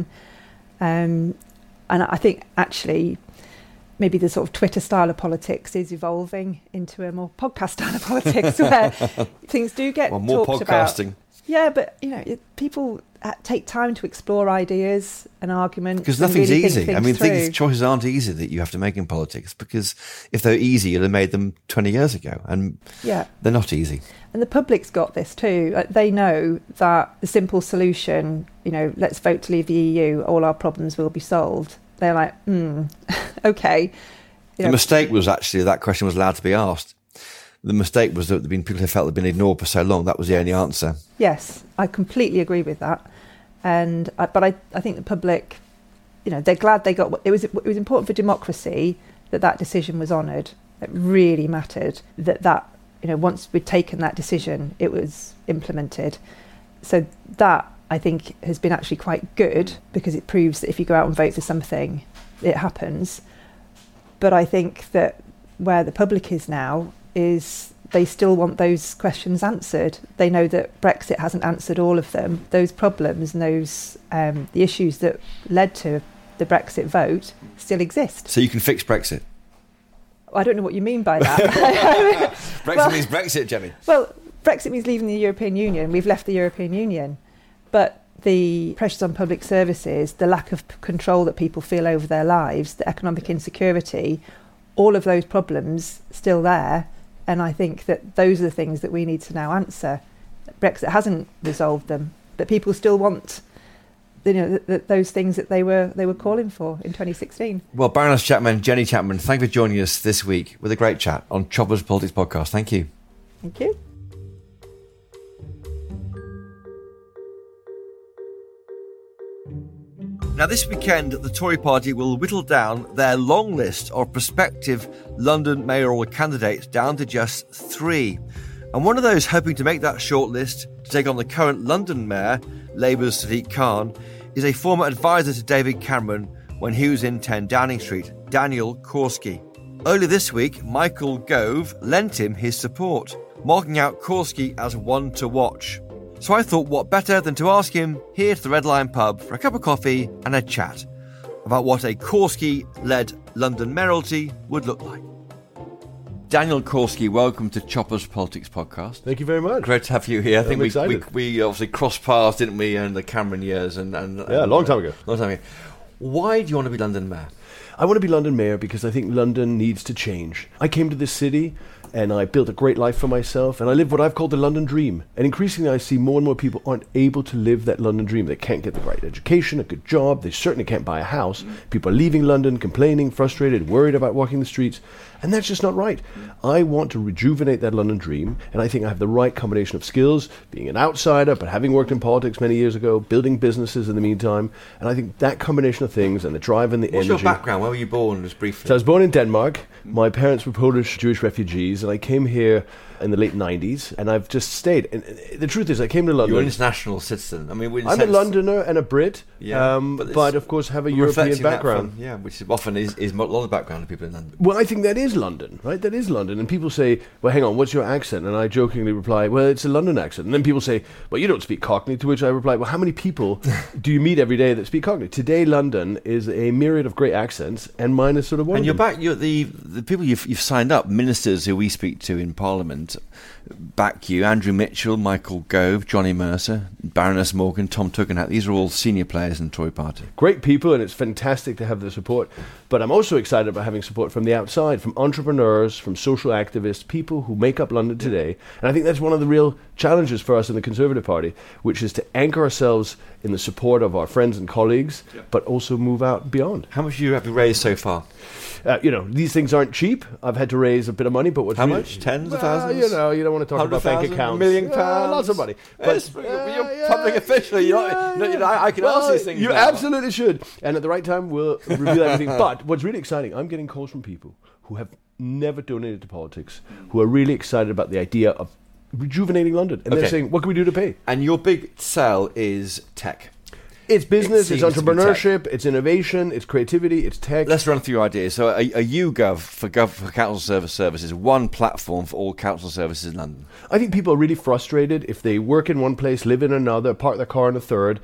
And I think actually maybe the sort of Twitter style of politics is evolving into a more podcast style of politics where things do get more talked podcasting. About. Yeah, but people take time to explore ideas and arguments. Because nothing's really easy. Think these choices aren't easy that you have to make in politics, because if they're easy, you'd have made them 20 years ago. And they're not easy. And the public's got this too. They know that the simple solution, let's vote to leave the EU, all our problems will be solved. They're like, okay. The mistake was actually that question was allowed to be asked. The mistake was that there had been people who felt they'd been ignored for so long. That was the only answer. Yes, I completely agree with that. But I think the public, they're glad they got. It was important for democracy that decision was honoured. It really mattered that once we'd taken that decision, it was implemented. So that, I think, has been actually quite good, because it proves that if you go out and vote for something, it happens. But I think that where the public is now is they still want those questions answered. They know that Brexit hasn't answered all of them. Those problems and those the issues that led to the Brexit vote still exist. So you can fix Brexit? I don't know what you mean by that. Brexit means Brexit, Jenny. Well, Brexit means leaving the European Union. We've left the European Union. But the pressures on public services, the lack of control that people feel over their lives, the economic insecurity, all of those problems still there. And I think that those are the things that we need to now answer. Brexit hasn't resolved them, but people still want those things that they were calling for in 2016. Well, Baroness Chapman, Jenny Chapman, thank you for joining us this week with a great chat on Choppers Politics Podcast. Thank you. Thank you. Now, this weekend, the Tory party will whittle down their long list of prospective London mayoral candidates down to just 3. And one of those hoping to make that shortlist to take on the current London mayor, Labour's Sadiq Khan, is a former advisor to David Cameron when he was in 10 Downing Street, Daniel Korski. Earlier this week, Michael Gove lent him his support, marking out Korski as one to watch. So I thought, what better than to ask him here to the Red Lion pub for a cup of coffee and a chat about what a Korski-led London mayoralty would look like. Daniel Korski, welcome to Choppers Politics Podcast. Thank you very much. Great to have you here. I think excited. we obviously crossed paths, didn't we, in the Cameron years? And a long time ago. Why do you want to be London mayor? I want to be London mayor because I think London needs to change. I came to this city and I built a great life for myself, and I live what I've called the London dream. And increasingly I see more and more people aren't able to live that London dream. They can't get the right education, a good job, they certainly can't buy a house. People are leaving London, complaining, frustrated, worried about walking the streets, and that's just not right. I want to rejuvenate that London dream, and I think I have the right combination of skills, being an outsider, but having worked in politics many years ago, building businesses in the meantime, and I think that combination of things and the drive and the energy... What's your background? Where were you born, just briefly? So I was born in Denmark. My parents were Polish Jewish refugees, and I came here in the late 90s, and I've just stayed. And the truth is, I came to London... You're an international citizen. I mean, I'm a Londoner and a Brit, but of course have a European background. Which often is a lot of the background of people in London. Well, I think that is London, right? That is London. And people say, well, hang on, what's your accent? And I jokingly reply, well, it's a London accent. And then people say, well, you don't speak Cockney, to which I reply, well, how many people do you meet every day that speak Cockney? Today, London is a myriad of great accents, and mine is sort of one and of them. You're the people you've signed up, ministers who we speak to in Parliament, back you, Andrew Mitchell, Michael Gove, Johnny Mercer, Baroness Morgan, Tom Tugendhat. These are all senior players in the Tory party. Great people, and it's fantastic to have the support. But I'm also excited about having support from the outside, from entrepreneurs, from social activists, people who make up London today. And I think that's one of the real challenges for us in the Conservative Party, which is to anchor ourselves in the support of our friends and colleagues, but also move out beyond. How much have you raised so far? These things aren't cheap. I've had to raise a bit of money, but how much? Tens of thousands? You don't want to talk about bank accounts. £1 million? Lots of money. But you're public official. I can ask these things. You absolutely should. And at the right time, we'll reveal everything. But what's really exciting, I'm getting calls from people who have never donated to politics, who are really excited about the idea of rejuvenating London. And they're saying, what can we do to pay? And your big sell is tech. It's business, it's entrepreneurship, it's innovation, it's creativity, it's tech. Let's run through your ideas. So a YouGov for council services, one platform for all council services in London. I think people are really frustrated if they work in one place, live in another, park their car in a third,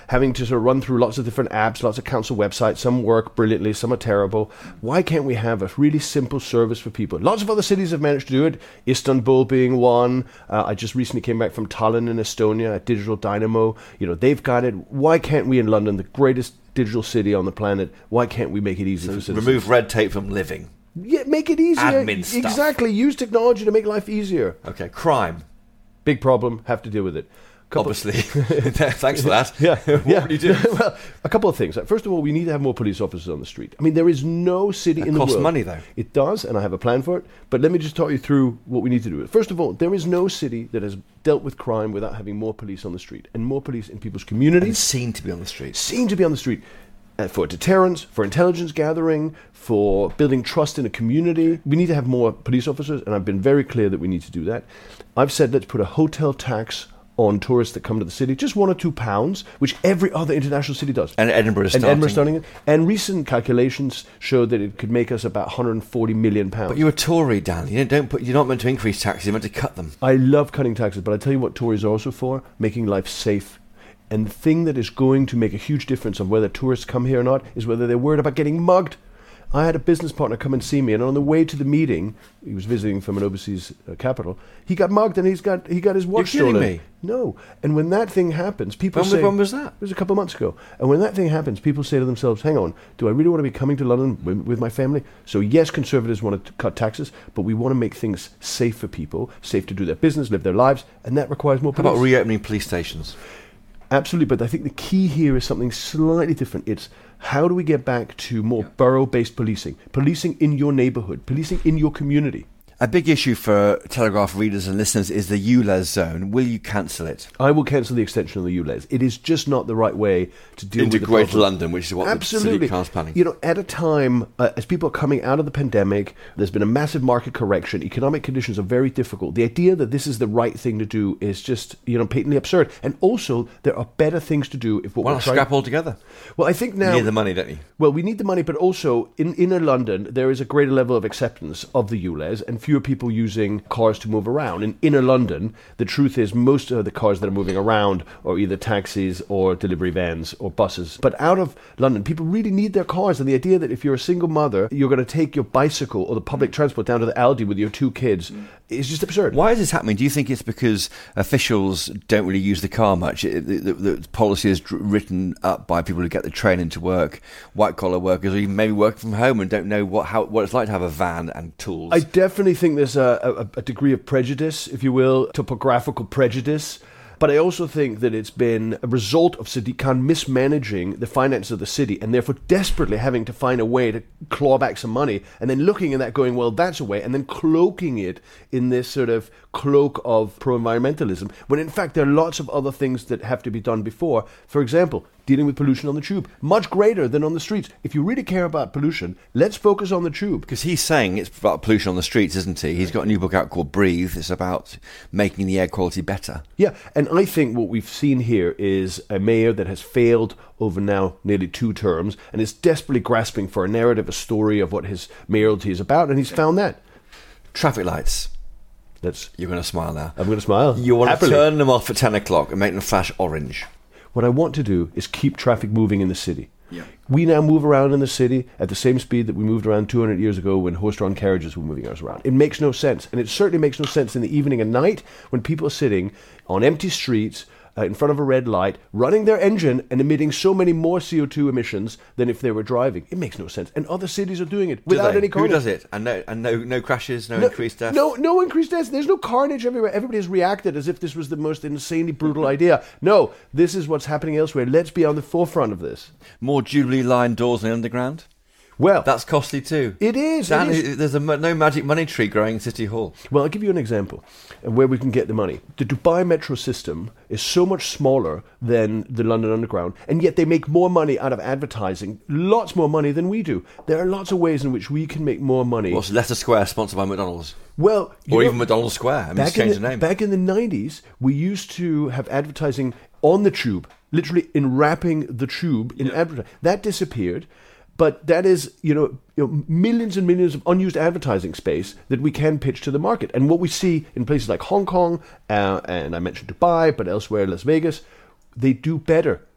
having to sort of run through lots of different apps, lots of council websites. Some work brilliantly, some are terrible. Why can't we have a really simple service for people? Lots of other cities have managed to do it, Istanbul being one. I just recently came back from Tallinn in Estonia at Digital Dynamo. They've got it. Why can't we in London, the greatest digital city on the planet, why can't we make it easy for citizens? Remove red tape from living. Yeah, make it easier. Admin stuff. Exactly. Use technology to make life easier. Okay, crime. Big problem. Have to deal with it. Obviously. Thanks for that. Yeah. What would you do? Well, a couple of things. First of all, we need to have more police officers on the street. I mean, there is no city in the world. It costs money, though. It does, and I have a plan for it. But let me just talk you through what we need to do. First of all, there is no city that has dealt with crime without having more police on the street, and more police in people's communities. And seen to be on the street. Seen to be on the street. For deterrence, for intelligence gathering, for building trust in a community. We need to have more police officers, and I've been very clear that we need to do that. I've said let's put a hotel tax on tourists that come to the city, just £1 or £2, which every other international city does. And Edinburgh is starting it. And recent calculations show that it could make us about £140 million. But you're a Tory, Dan. You're not meant to increase taxes, you're meant to cut them. I love cutting taxes, but I tell you what Tories are also for, making life safe. And the thing that is going to make a huge difference on whether tourists come here or not is whether they're worried about getting mugged. I had a business partner come and see me, and on the way to the meeting, he was visiting from an overseas capital, he got mugged and he got his watch stolen. You're kidding me? No. And when that thing happens, people say... When was that? It was a couple of months ago. And when that thing happens, people say to themselves, hang on, do I really want to be coming to London with my family? So yes, Conservatives want to cut taxes, but we want to make things safe for people, safe to do their business, live their lives, and that requires more police. How about reopening police stations? Absolutely, but I think the key here is something slightly different. It's how do we get back to more borough-based policing in your neighbourhood, policing in your community. A big issue for Telegraph readers and listeners is the ULEZ zone. Will you cancel it? I will cancel the extension of the ULEZ. It is just not the right way to deal with the Greater problem. London, which is what the city is planning. At a time, as people are coming out of the pandemic, there's been a massive market correction. Economic conditions are very difficult. The idea that this is the right thing to do is just, patently absurd. And also, there are better things to do if what Why we're not trying... scrap altogether? Well, I think now... You need the money, don't you? Well, we need the money, but also, in inner London, there is a greater level of acceptance of the ULEZ and fewer people using cars to move around. In inner London, the truth is most of the cars that are moving around are either taxis or delivery vans or buses. But out of London, people really need their cars, and the idea that if you're a single mother, you're going to take your bicycle or the public transport down to the Aldi with your 2 kids is just absurd. Why is this happening? Do you think it's because officials don't really use the car much? The policy is written up by people who get the train into work, white-collar workers, or even maybe working from home and don't know what it's like to have a van and tools. I definitely think there's a degree of prejudice, if you will, topographical prejudice. But I also think that it's been a result of Sadiq Khan mismanaging the finances of the city and therefore desperately having to find a way to claw back some money and then looking at that going, well, that's a way, and then cloaking it in this sort of cloak of pro-environmentalism, when in fact there are lots of other things that have to be done before. For example, dealing with pollution on the tube, much greater than on the streets. If you really care about pollution, let's focus on the tube. Because he's saying it's about pollution on the streets, isn't he? He's got a new book out called Breathe. It's about making the air quality better. Yeah, and I think what we've seen here is a mayor that has failed over now nearly 2 terms and is desperately grasping for a narrative, a story of what his mayoralty is about, and he's found that. Traffic lights. You're going to smile now. I'm going to smile. You want happily to turn them off at 10 o'clock and make them flash orange. What I want to do is keep traffic moving in the city. Yeah. We now move around in the city at the same speed that we moved around 200 years ago when horse-drawn carriages were moving us around. It makes no sense. And it certainly makes no sense in the evening and night when people are sitting on empty streets in front of a red light, running their engine and emitting so many more CO2 emissions than if they were driving. It makes no sense. And other cities are doing it without any carnage. Who does it? And no crashes, no increased deaths? No increased deaths. There's no carnage everywhere. Everybody has reacted as if this was the most insanely brutal idea. No, this is what's happening elsewhere. Let's be on the forefront of this. More Jubilee line doors in the underground? Well, that's costly too. It is. Dan, there's no magic money tree growing in City Hall. Well, I'll give you an example of where we can get the money. The Dubai metro system is so much smaller than the London Underground, and yet they make more money out of advertising, lots more money than we do. There are lots of ways in which we can make more money. What's Leicester Square sponsored by McDonald's? Well, even McDonald's Square. I mean, it's changed the name. Back in the 90s, we used to have advertising on the tube, literally enwrapping the tube in advertising. That disappeared. But that is, millions and millions of unused advertising space that we can pitch to the market. And what we see in places like Hong Kong, and I mentioned Dubai, but elsewhere, Las Vegas, they do better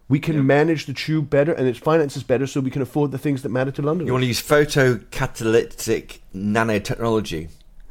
We can manage the tube better and its finances better so we can afford the things that matter to London. You want to use photocatalytic nanotechnology,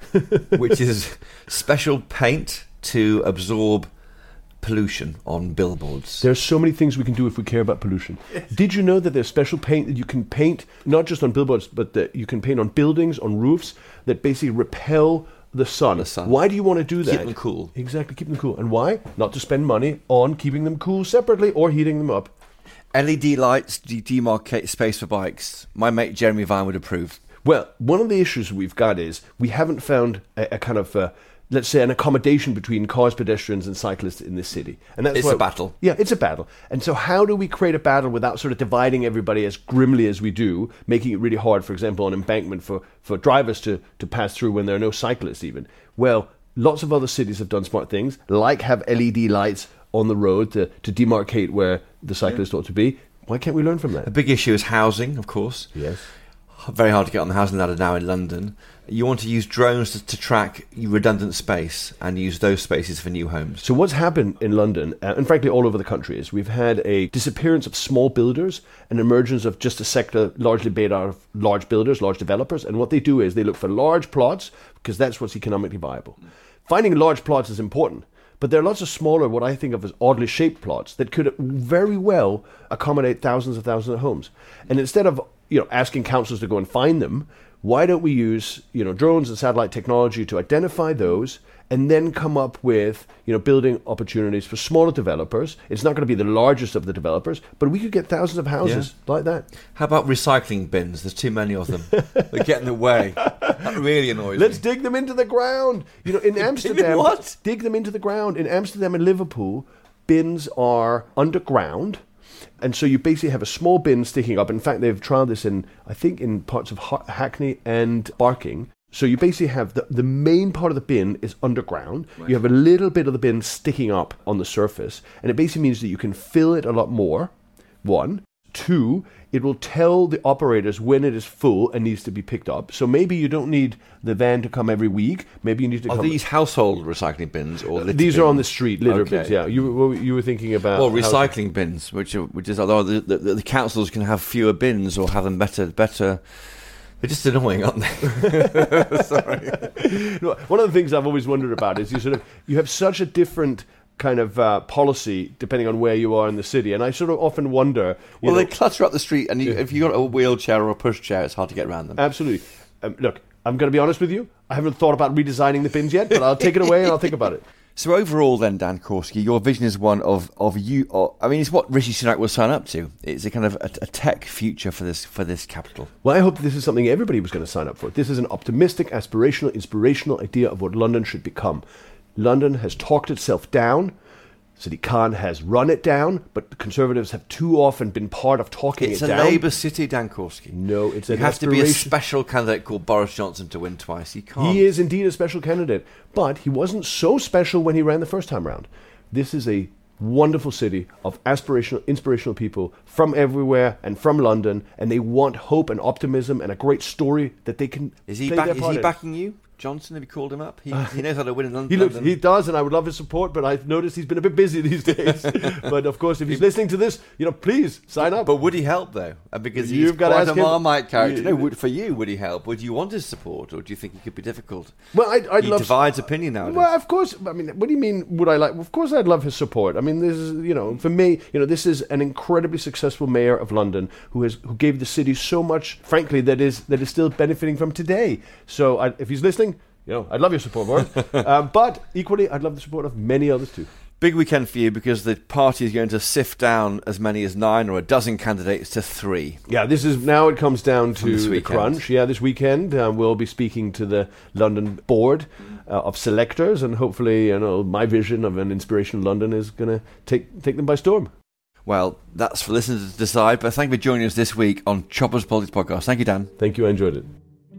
which is special paint to absorb pollution on billboards. There are so many things we can do if we care about pollution. Did you know that there's special paint that you can paint, not just on billboards, but that you can paint on buildings, on roofs, that basically repel the sun. Why do you want to do that? Keep them cool. Exactly, keep them cool. And why? Not to spend money on keeping them cool separately or heating them up. LED lights demarcate space for bikes. My mate Jeremy Vine would approve. Well, one of the issues we've got is we haven't found a kind of, let's say, an accommodation between cars, pedestrians and cyclists in this city. And that's a battle. Yeah, it's a battle. And so how do we create a battle without sort of dividing everybody as grimly as we do, making it really hard, for example, on embankment for drivers to pass through when there are no cyclists even? Well, lots of other cities have done smart things, like have LED lights on the road to demarcate where the cyclist ought to be. Why can't we learn from that? A big issue is housing, of course. Yes. Very hard to get on the housing ladder now in London. You want to use drones to track redundant space and use those spaces for new homes. So what's happened in London, and frankly all over the country, is we've had a disappearance of small builders, an emergence of just a sector largely made out of large builders, large developers. And what they do is they look for large plots because that's what's economically viable. Finding large plots is important. But there are lots of smaller, what I think of as oddly shaped plots that could very well accommodate thousands of homes. And instead of asking councils to go and find them, why don't we use drones and satellite technology to identify those and then come up with building opportunities for smaller developers? It's not going to be the largest of the developers, but we could get thousands of houses like that. How about recycling bins? There's too many of them. They get in the way. That really annoys Let's me. dig them into the ground. In Amsterdam, what? Dig them into the ground. In Amsterdam and Liverpool, bins are underground. And so you basically have a small bin sticking up. In fact, they've tried this in parts of Hackney and Barking. So you basically have the main part of the bin is underground. Right. You have a little bit of the bin sticking up on the surface. And it basically means that you can fill it a lot more, one. Two, it will tell the operators when it is full and needs to be picked up. So maybe you don't need the van to come every week. Maybe you need to come... Are these household recycling bins or litter These bins? are on the street, litter bins, yeah. You were thinking about... Or recycling bins, which is although the councils can have fewer bins or have them better. They're just annoying, aren't they? Sorry. No, one of the things I've always wondered about is you have such a different kind of policy depending on where you are in the city, and I sort of often wonder... they clutter up the street, and if you've got a wheelchair or a pushchair, it's hard to get around them. Absolutely. Look, I'm going to be honest with you. I haven't thought about redesigning the bins yet, but I'll take it away and I'll think about it. So overall then, Dan Korski, your vision is one of you... it's what Rishi Sunak will sign up to. It's a kind of a tech future for this capital. Well, I hope this is something everybody was going to sign up for. This is an optimistic, aspirational, inspirational idea of what London should become. London has talked itself down. City Khan has run it down, but the Conservatives have too often been part of talking it down. It's a Labour city, Dan Korski. No, it's an You have to be a special candidate called Boris Johnson to win twice. You can't. He is indeed a special candidate, but he wasn't so special when he ran the first time round. This is a wonderful city of aspirational, inspirational people from everywhere and from London, and they want hope and optimism and a great story that they can Is he backing you? Johnson, have you called him up? He knows how to win in London. He does, and I would love his support, but I've noticed he's been a bit busy these days. But of course, if he's listening to this, please sign up. But would he help, though? Because he's quite a Marmite character. No, for you, would he help? Would you want his support, or do you think he could be difficult? Well, I'd he love... divides opinion nowadays. Well, of course. I mean, what do you mean, would I like... Of course I'd love his support. I mean, this is, for me, this is an incredibly successful mayor of London who gave the city so much, frankly, that is still benefiting from today. So if he's listening... I'd love your support, Boris. But equally, I'd love the support of many others too. Big weekend for you because the party is going to sift down as many as 9 or a dozen candidates to 3. Yeah, it comes down to the crunch. Yeah, this weekend we'll be speaking to the London board of selectors, and hopefully, my vision of an inspirational London is going to take them by storm. Well, that's for listeners to decide, but thank you for joining us this week on Choppers Politics Podcast. Thank you, Dan. Thank you, I enjoyed it.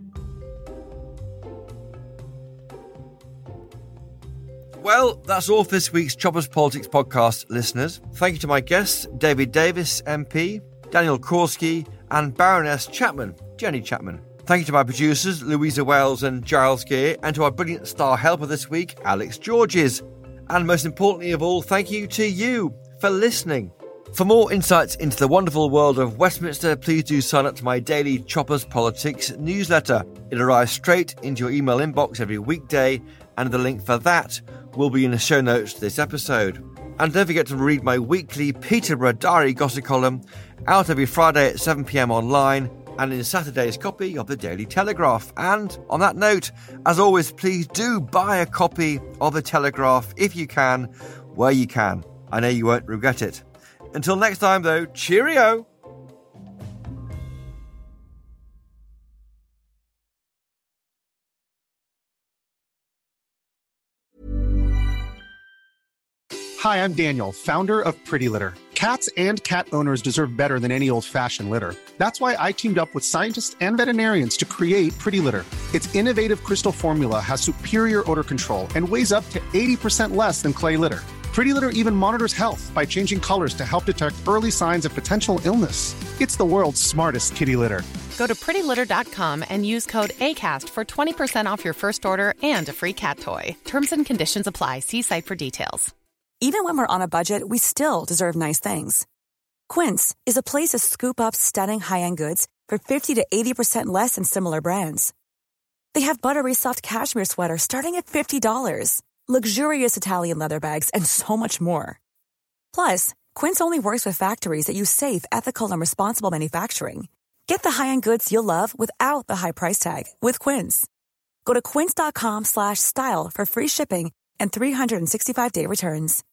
Well, that's all for this week's Choppers Politics Podcast, listeners. Thank you to my guests, David Davis, MP, Daniel Korski, and Baroness Chapman, Jenny Chapman. Thank you to my producers, Louisa Wells and Giles Gear, and to our brilliant star helper this week, Alex Georges. And most importantly of all, thank you to you for listening. For more insights into the wonderful world of Westminster, please do sign up to my daily Choppers Politics newsletter. It arrives straight into your email inbox every weekday, and the link for that will be in the show notes to this episode. And don't forget to read my weekly Peterborough Diary gossip column, out every Friday at 7 p.m. online, and in Saturday's copy of the Daily Telegraph. And on that note, as always, please do buy a copy of the Telegraph if you can, where you can. I know you won't regret it. Until next time, though, cheerio! Hi, I'm Daniel, founder of Pretty Litter. Cats and cat owners deserve better than any old-fashioned litter. That's why I teamed up with scientists and veterinarians to create Pretty Litter. Its innovative crystal formula has superior odor control and weighs up to 80% less than clay litter. Pretty Litter even monitors health by changing colors to help detect early signs of potential illness. It's the world's smartest kitty litter. Go to prettylitter.com and use code ACAST for 20% off your first order and a free cat toy. Terms and conditions apply. See site for details. Even when we're on a budget, we still deserve nice things. Quince is a place to scoop up stunning high-end goods for 50 to 80% less than similar brands. They have buttery soft cashmere sweaters starting at $50, luxurious Italian leather bags, and so much more. Plus, Quince only works with factories that use safe, ethical, and responsible manufacturing. Get the high-end goods you'll love without the high price tag with Quince. Go to quince.com/style for free shipping and 365-day returns.